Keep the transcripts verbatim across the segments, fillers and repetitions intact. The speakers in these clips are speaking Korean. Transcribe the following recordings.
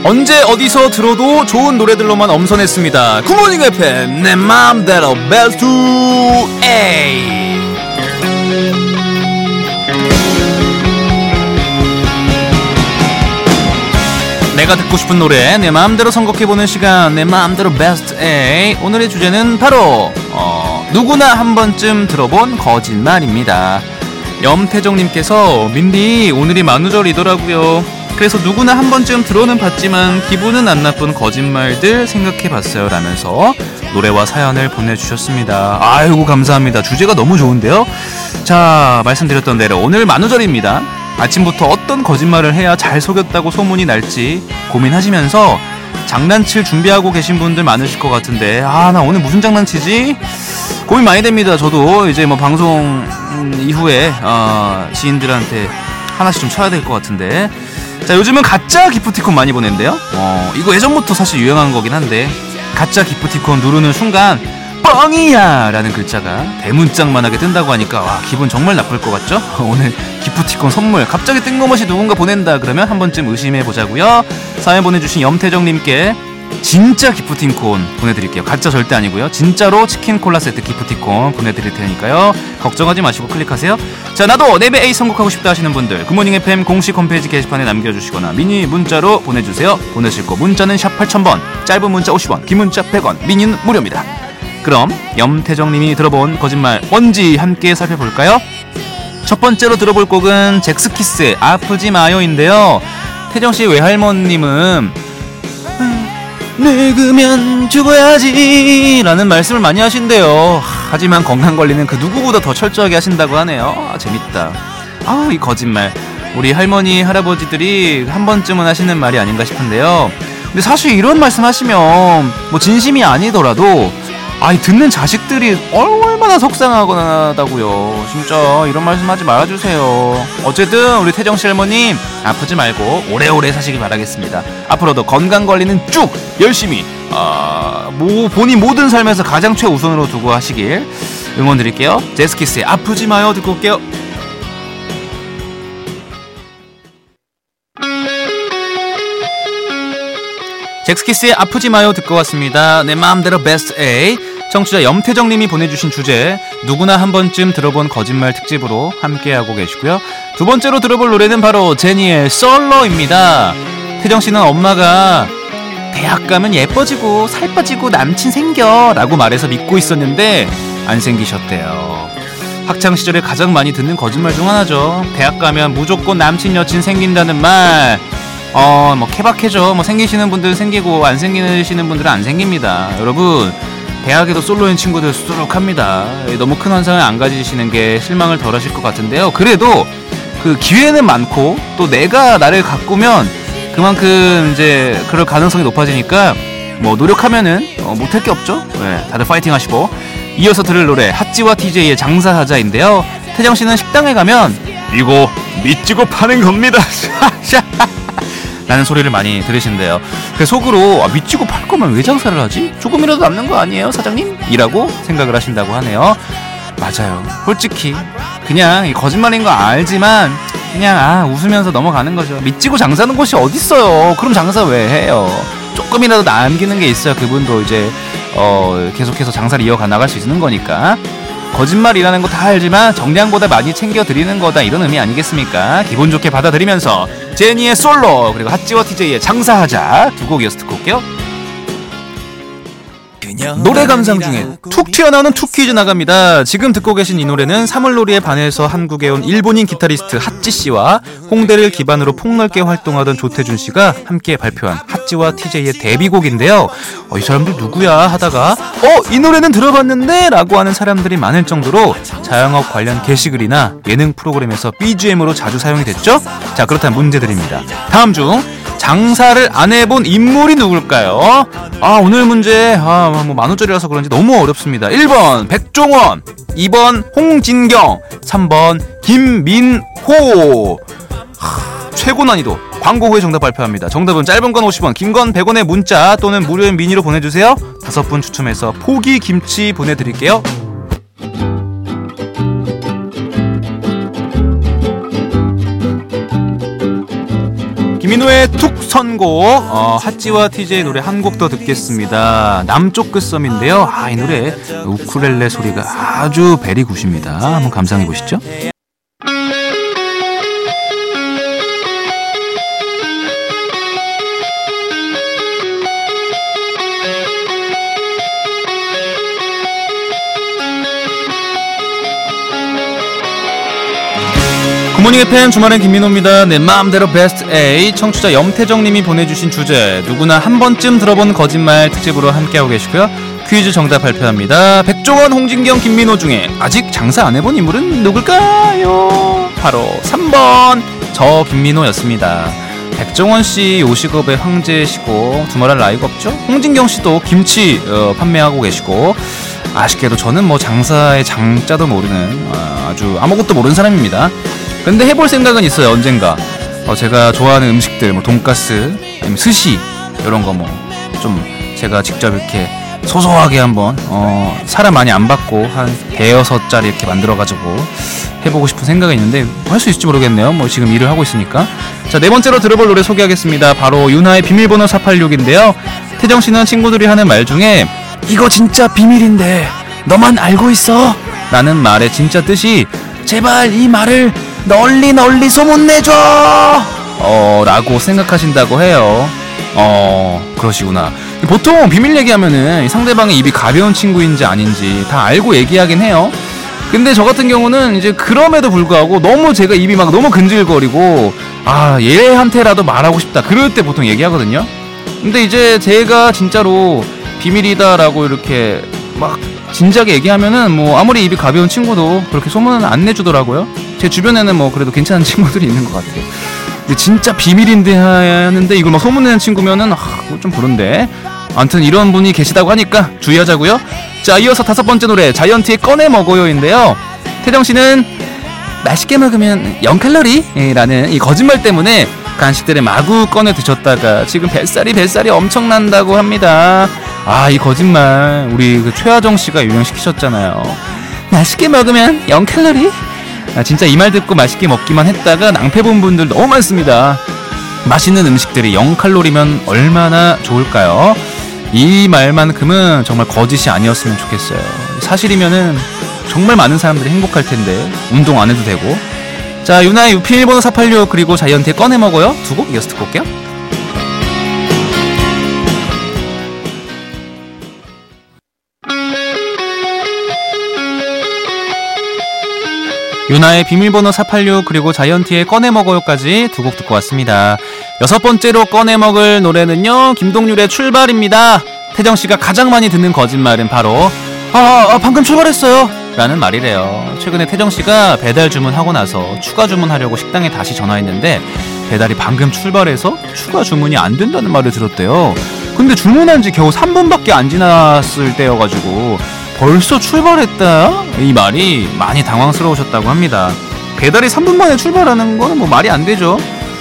언제 어디서 들어도 좋은 노래들로만 엄선했습니다. 굿모닝 에프엠 내 맘대로 베스트 A. 내가 듣고 싶은 노래 내 마음대로 선곡해보는 시간, 내 마음대로 베스트 A. 오늘의 주제는 바로 어, 누구나 한 번쯤 들어본 거짓말입니다. 염태정님께서 민디 오늘이 만우절이더라고요. 그래서 누구나 한 번쯤 들어는 봤지만 기분은 안 나쁜 거짓말들 생각해봤어요 라면서 노래와 사연을 보내주셨습니다. 아이고 감사합니다. 주제가 너무 좋은데요. 자, 말씀드렸던 대로 오늘 만우절입니다. 아침부터 어떤 거짓말을 해야 잘 속였다고 소문이 날지 고민하시면서 장난칠 준비하고 계신 분들 많으실 것 같은데, 아, 나 오늘 무슨 장난치지? 고민 많이 됩니다. 저도 이제 뭐 방송 이후에 어, 지인들한테 하나씩 좀 쳐야 될 것 같은데. 자, 요즘은 가짜 기프티콘 많이 보낸대요. 어, 이거 예전부터 사실 유행한 거긴 한데, 가짜 기프티콘 누르는 순간 뻥이야 라는 글자가 대문짝만하게 뜬다고 하니까 와, 기분 정말 나쁠 것 같죠? 오늘 기프티콘 선물 갑자기 뜬금없이 누군가 보낸다 그러면 한 번쯤 의심해 보자고요. 사연 보내주신 염태정님께 진짜 기프티콘 보내드릴게요. 가짜 절대 아니고요. 진짜로 치킨 콜라 세트 기프티콘 보내드릴 테니까요. 걱정하지 마시고 클릭하세요. 자, 나도 네 배 A 선곡하고 싶다 하시는 분들 굿모닝 에프엠 공식 홈페이지 게시판에 남겨주시거나 미니 문자로 보내주세요. 보내실 거 문자는 샵 팔천 번, 짧은 문자 오십 원, 긴 문자 백 원, 미니는 무료입니다. 그럼 염태정님이 들어본 거짓말 뭔지 함께 살펴볼까요? 첫 번째로 들어볼 곡은 잭스키스의 아프지 마요인데요. 태정씨 외할머님은 늙으면 죽어야지 라는 말씀을 많이 하신대요. 하지만 건강관리는 그 누구보다 더 철저하게 하신다고 하네요. 아, 재밌다. 아우, 이 거짓말 우리 할머니 할아버지들이 한 번쯤은 하시는 말이 아닌가 싶은데요. 근데 사실 이런 말씀 하시면 뭐 진심이 아니더라도 아이, 듣는 자식들이 얼마나 속상하다고요. 진짜 이런 말씀 하지 말아주세요. 어쨌든 우리 태정씨 할머님 아프지 말고 오래오래 사시길 바라겠습니다. 앞으로도 건강관리는 쭉 열심히 어, 뭐, 본인 모든 삶에서 가장 최우선으로 두고 하시길 응원드릴게요. 제스키스의 아프지 마요 듣고 올게요. 잭스키스의 아프지 마요 듣고 왔습니다. 내 마음대로 베스트 A. 청취자 염태정님이 보내주신 주제 누구나 한 번쯤 들어본 거짓말 특집으로 함께하고 계시고요. 두 번째로 들어볼 노래는 바로 제니의 솔로입니다. 태정씨는 엄마가 대학 가면 예뻐지고 살 빠지고 남친 생겨 라고 말해서 믿고 있었는데 안 생기셨대요. 학창시절에 가장 많이 듣는 거짓말 중 하나죠. 대학 가면 무조건 남친 여친 생긴다는 말. 어, 뭐 케바케죠. 뭐 생기시는 분들은 생기고 안 생기시는 분들은 안 생깁니다. 여러분, 대학에도 솔로인 친구들 수두룩합니다. 너무 큰 환상을 안 가지시는 게 실망을 덜 하실 것 같은데요. 그래도 그 기회는 많고 또 내가 나를 가꾸면 그만큼 이제 그럴 가능성이 높아지니까 뭐 노력하면은 어, 못할 게 없죠. 네, 다들 파이팅 하시고. 이어서 들을 노래 핫지와 티제이의 장사하자인데요. 태정씨는 식당에 가면 이거 미치고 파는 겁니다 라는 소리를 많이 들으신대요. 그 속으로 아, 미치고 팔 거면 왜 장사를 하지? 조금이라도 남는 거 아니에요 사장님? 이라고 생각을 하신다고 하네요. 맞아요. 솔직히 그냥 거짓말인 거 알지만 그냥 아 웃으면서 넘어가는 거죠. 미치고 장사하는 곳이 어딨어요. 그럼 장사 왜 해요? 조금이라도 남기는 게 있어야 그분도 이제 어, 계속해서 장사를 이어가 나갈 수 있는 거니까. 거짓말이라는 거 다 알지만 정량보다 많이 챙겨드리는 거다 이런 의미 아니겠습니까? 기분 좋게 받아들이면서 제니의 솔로 그리고 핫지와 티제이의 장사하자 두 곡 이어서 듣고 올게요. 노래 감상 중에 툭 튀어나오는 툭 퀴즈 나갑니다. 지금 듣고 계신 이 노래는 사물놀이에 반해서 한국에 온 일본인 기타리스트 핫지씨와 홍대를 기반으로 폭넓게 활동하던 조태준씨가 함께 발표한 핫지와 티제이의 데뷔곡인데요. 어, 이 사람들 누구야 하다가 어? 이 노래는 들어봤는데? 라고 하는 사람들이 많을 정도로 자영업 관련 게시글이나 예능 프로그램에서 비지엠으로 자주 사용이 됐죠. 자, 그렇다면 문제 드립니다. 다음 중 장사를 안 해본 인물이 누굴까요? 아, 오늘 문제 아, 뭐 만우절이라서 그런지 너무 어렵습니다. 일 번 백종원, 이 번 홍진경, 삼 번 김민호. 하, 최고 난이도 광고 후에 정답 발표합니다. 정답은 짧은 건 오십 원, 긴 건 백 원의 문자 또는 무료인 미니로 보내주세요. 다섯 분 추첨해서 포기 김치 보내드릴게요. 김민호의 툭 선곡, 어, 핫지와 티제이 노래 한 곡 더 듣겠습니다. 남쪽 끝섬인데요. 아, 이 노래 우쿨렐레 소리가 아주 베리 굿입니다. 한번 감상해 보시죠. 굿모닝 에프엠 주말엔 김민호입니다. 내 마음대로 베스트 A. 청취자 염태정님이 보내주신 주제, 누구나 한 번쯤 들어본 거짓말 특집으로 함께하고 계시고요. 퀴즈 정답 발표합니다. 백종원, 홍진경, 김민호 중에 아직 장사 안 해본 인물은 누굴까요? 바로 삼 번 저 김민호였습니다. 백종원씨 요식업의 황제시고 두말할 나이가 없죠. 홍진경씨도 김치 어, 판매하고 계시고, 아쉽게도 저는 뭐 장사의 장자도 모르는 어, 아주 아무것도 모르는 사람입니다. 근데 해볼 생각은 있어요. 언젠가 어, 제가 좋아하는 음식들, 뭐 돈가스, 스시 이런 거 뭐 좀 제가 직접 이렇게 소소하게 한번 어, 사람 많이 안 받고 한 대여섯 자리 이렇게 만들어가지고 해보고 싶은 생각이 있는데 할 수 있을지 모르겠네요. 뭐 지금 일을 하고 있으니까. 자, 네 번째로 들어볼 노래 소개하겠습니다. 바로 윤하의 비밀번호 사팔육인데요. 태정씨는 친구들이 하는 말 중에 이거 진짜 비밀인데 너만 알고 있어 라는 말의 진짜 뜻이 제발 이 말을 널리 널리 소문내줘 어 라고 생각하신다고 해요. 어 그러시구나. 보통 비밀 얘기하면은 상대방의 입이 가벼운 친구인지 아닌지 다 알고 얘기하긴 해요. 근데 저 같은 경우는 이제 그럼에도 불구하고 너무 제가 입이 막 너무 근질거리고 아 얘한테라도 말하고 싶다 그럴 때 보통 얘기하거든요. 근데 이제 제가 진짜로 비밀이다라고 이렇게 막 진지하게 얘기하면은 뭐 아무리 입이 가벼운 친구도 그렇게 소문은 안 내주더라고요. 제 주변에는 뭐 그래도 괜찮은 친구들이 있는 것 같아요. 근데 진짜 비밀인데 하는데 이걸 막 소문내는 친구면은 아, 좀 그런데. 아무튼 이런 분이 계시다고 하니까 주의하자고요. 자, 이어서 다섯 번째 노래 자이언티의 꺼내 먹어요인데요. 태정씨는 맛있게 먹으면 영 칼로리라는 이 거짓말 때문에 간식들을 마구 꺼내 드셨다가 지금 뱃살이 뱃살이 엄청난다고 합니다. 아, 이 거짓말 우리 그 최하정씨가 유명시키셨잖아요. 맛있게 먹으면 영 칼로리? 아, 진짜 이 말 듣고 맛있게 먹기만 했다가 낭패 본 분들 너무 많습니다. 맛있는 음식들이 영 칼로리면 얼마나 좋을까요? 이 말만큼은 정말 거짓이 아니었으면 좋겠어요. 사실이면은 정말 많은 사람들이 행복할 텐데 운동 안 해도 되고. 자, 유나의 유피 일번호 사팔육 그리고 자이언티의 꺼내 먹어요 두 곡 이어서 듣고 올게요. 유나의 비밀번호 사팔육 그리고 자이언티의 꺼내 먹어요까지 두 곡 듣고 왔습니다. 여섯 번째로 꺼내 먹을 노래는요, 김동률의 출발입니다. 태정씨가 가장 많이 듣는 거짓말은 바로 아, 아 방금 출발했어요 라는 말이래요. 최근에 태정씨가 배달 주문하고 나서 추가 주문하려고 식당에 다시 전화했는데 배달이 방금 출발해서 추가 주문이 안 된다는 말을 들었대요. 근데 주문한 지 겨우 삼 분밖에 안 지났을 때여가지고 벌써 출발했다? 이 말이 많이 당황스러우셨다고 합니다. 배달이 삼 분 만에 출발하는 거는 뭐 말이 안 되죠.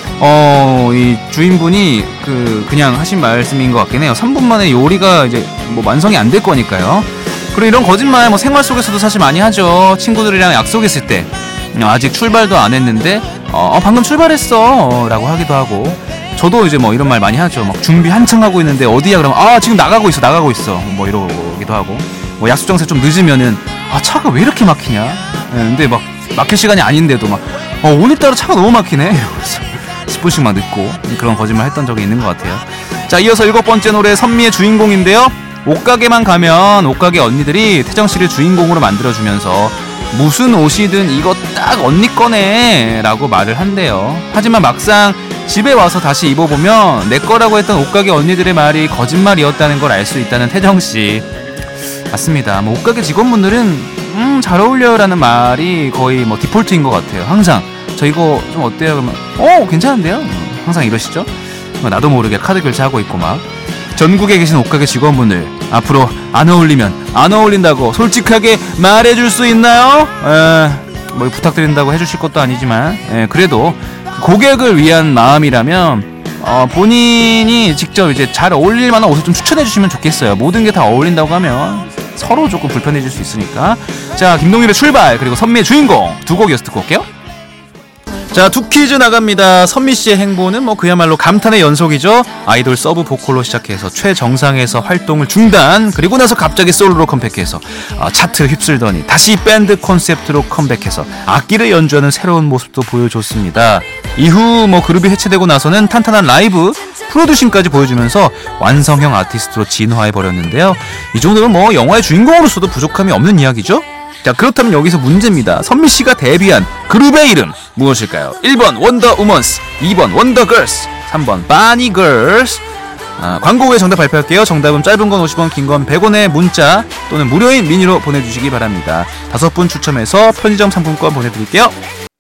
어, 이 주인분이 그 그냥 하신 말씀인 것 같긴 해요. 삼 분 만에 요리가 이제 뭐 완성이 안 될 거니까요. 그리고 이런 거짓말 뭐 생활 속에서도 사실 많이 하죠. 친구들이랑 약속했을 때 아직 출발도 안 했는데 어, 방금 출발했어 라고 하기도 하고, 저도 이제 뭐 이런 말 많이 하죠. 막 준비 한창 하고 있는데 어디야 그러면 아 지금 나가고 있어 나가고 있어 뭐 이러기도 하고, 뭐 약속 장소에 좀 늦으면은 아 차가 왜 이렇게 막히냐. 네, 근데 막 막힐 시간이 아닌데도 막 어, 오늘따라 차가 너무 막히네 이러면서 십 분씩만 늦고 그런 거짓말 했던 적이 있는 것 같아요. 자, 이어서 일곱 번째 노래 선미의 주인공인데요. 옷가게만 가면 옷가게 언니들이 태정씨를 주인공으로 만들어주면서 무슨 옷이든 이거 딱 언니 거네 라고 말을 한대요. 하지만 막상 집에 와서 다시 입어보면 내 거라고 했던 옷가게 언니들의 말이 거짓말이었다는 걸 알 수 있다는 태정씨. 맞습니다. 뭐 옷가게 직원분들은 음, 잘 어울려요 라는 말이 거의 뭐 디폴트인 것 같아요. 항상 저 이거 좀 어때요? 그러면 어 괜찮은데요? 항상 이러시죠? 나도 모르게 카드 결제하고 있고 막. 전국에 계신 옷가게 직원분들 앞으로 안 어울리면 안 어울린다고 솔직하게 말해줄 수 있나요? 에, 뭐 부탁드린다고 해주실 것도 아니지만 에, 그래도 고객을 위한 마음이라면 어, 본인이 직접 이제 잘 어울릴 만한 옷을 좀 추천해 주시면 좋겠어요. 모든 게 다 어울린다고 하면 서로 조금 불편해질 수 있으니까. 자, 김동률의 출발 그리고 선미의 주인공 두 곡 이어서 듣고 올게요. 자, 두 퀴즈 나갑니다. 선미씨의 행보는 뭐 그야말로 감탄의 연속이죠. 아이돌 서브 보컬로 시작해서 최정상에서 활동을 중단, 그리고 나서 갑자기 솔로로 컴백해서 어, 차트 휩쓸더니 다시 밴드 콘셉트로 컴백해서 악기를 연주하는 새로운 모습도 보여줬습니다. 이후 뭐 그룹이 해체되고 나서는 탄탄한 라이브, 프로듀싱까지 보여주면서 완성형 아티스트로 진화해버렸는데요. 이 정도면 뭐 영화의 주인공으로서도 부족함이 없는 이야기죠. 자, 그렇다면 여기서 문제입니다. 선미씨가 데뷔한 그룹의 이름 무엇일까요? 일 번 원더우먼스, 이 번 원더걸스, 삼 번 바니걸스. 아, 광고 후에 정답 발표할게요. 정답은 짧은 건 오십 원, 긴 건 백 원의 문자 또는 무료인 미니로 보내주시기 바랍니다. 다섯 분 추첨해서 편의점 상품권 보내드릴게요.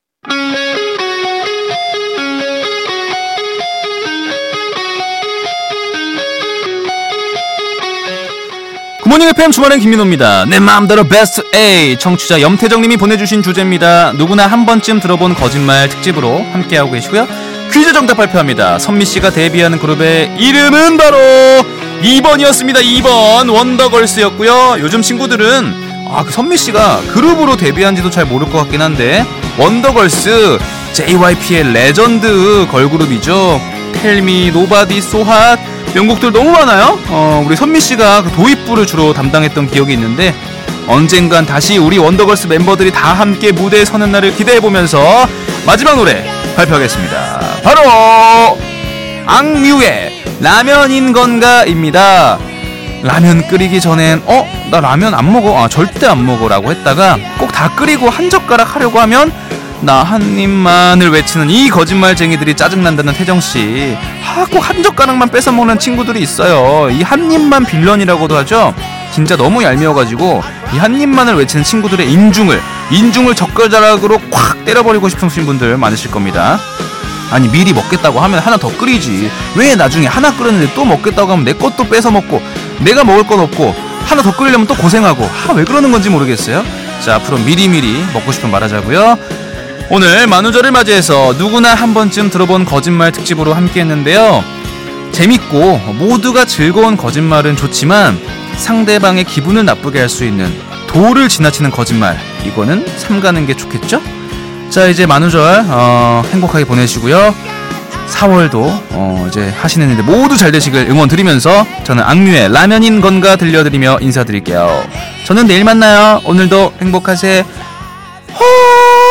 굿모닝 에프엠 주말엔 김민호입니다. 내 마음대로 베스트 A. 청취자 염태정님이 보내주신 주제입니다. 누구나 한 번쯤 들어본 거짓말 특집으로 함께하고 계시고요. 퀴즈 정답 발표합니다. 선미씨가 데뷔하는 그룹의 이름은 바로 이 번이었습니다. 이 번 원더걸스였고요. 요즘 친구들은 아, 그 선미씨가 그룹으로 데뷔한지도 잘 모를 것 같긴 한데 원더걸스, 제이와이피의 레전드 걸그룹이죠. 텔미, 노바디, 소핫 명곡들 너무 많아요. 어, 우리 선미씨가 그 도입부를 주로 담당했던 기억이 있는데 언젠간 다시 우리 원더걸스 멤버들이 다 함께 무대에 서는 날을 기대해보면서 마지막 노래 발표하겠습니다. 바로 악뮤의 라면인 건가입니다. 라면 끓이기 전엔 어? 나 라면 안 먹어. 아, 절대 안 먹어 라고 했다가 꼭 다 끓이고 한 젓가락 하려고 하면 나 한 입만을 외치는 이 거짓말쟁이들이 짜증난다는 태정씨. 아, 꼭 한 젓가락만 뺏어 먹는 친구들이 있어요. 이 한 입만 빌런이라고도 하죠. 진짜 너무 얄미워가지고 이 한 입만을 외치는 친구들의 인중을 인중을 젓가락으로 콱 때려버리고 싶으신 분들 많으실 겁니다. 아니, 미리 먹겠다고 하면 하나 더 끓이지. 왜 나중에 하나 끓였는데 또 먹겠다고 하면 내 것도 뺏어 먹고 내가 먹을 건 없고 하나 더 끓이려면 또 고생하고. 아, 왜 그러는 건지 모르겠어요. 자, 앞으로 미리미리 먹고 싶은 말하자고요. 오늘 만우절을 맞이해서 누구나 한 번쯤 들어본 거짓말 특집으로 함께했는데요. 재밌고 모두가 즐거운 거짓말은 좋지만 상대방의 기분을 나쁘게 할 수 있는 도를 지나치는 거짓말, 이거는 삼가는 게 좋겠죠? 자, 이제 만우절 어, 행복하게 보내시고요. 사월도 어, 이제 하시는 일들 모두 잘 되시길 응원 드리면서 저는 악뮤의 라면인 건가 들려드리며 인사드릴게요. 저는 내일 만나요. 오늘도 행복하세요.